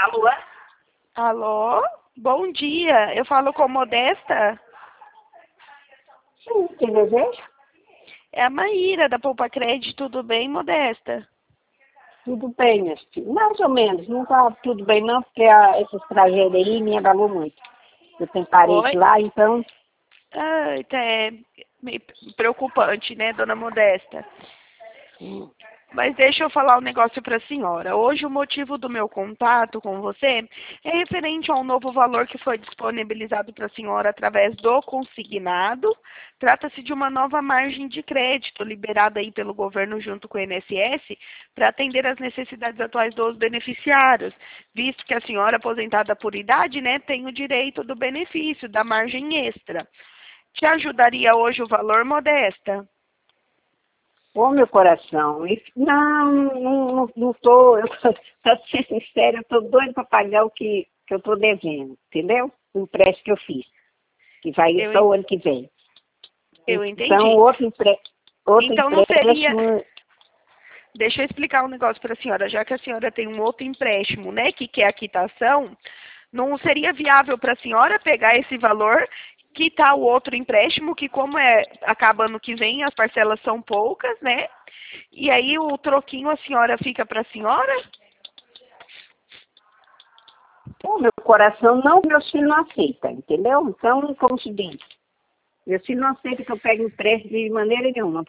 Alô? Alô? Bom dia. Eu falo com Modesta? Sim, quem deseja? É a Maíra, da Poupa Crédito. Tudo bem, Modesta? Tudo bem, meu filho. Mais ou menos. Não tá tudo bem não, porque essas tragédias aí me abalou muito. Eu tenho parente Oi? lá, então... Ah, é meio preocupante, né, dona Modesta? Mas deixa eu falar um negócio para a senhora. Hoje o motivo do meu contato com você é referente a um novo valor que foi disponibilizado para a senhora através do consignado. Trata-se de uma nova margem de crédito liberada aí pelo governo junto com o INSS para atender às necessidades atuais dos beneficiários, visto que a senhora aposentada por idade, né, tem o direito do benefício da margem extra. Te ajudaria hoje o valor, Modesta? Ô, meu coração, não tô... Pra ser sincera, eu tô doida para pagar o que eu tô devendo, entendeu? O empréstimo que eu fiz, que vai Eu, só o ano que vem. eu Então, entendi. outro Então não seria. empréstimo... Deixa eu explicar um negócio para a senhora. Já que a senhora tem um outro empréstimo, né, que é a quitação, não seria viável para a senhora pegar esse valor, quitar o outro empréstimo, que como acaba ano que vem, as parcelas são poucas, né? E aí o troquinho a senhora fica para a senhora? Ô, meu coração, não, meus filhos não aceitam, entendeu? Então, como se diz? Meu filho não aceita que eu pegue empréstimo de maneira nenhuma.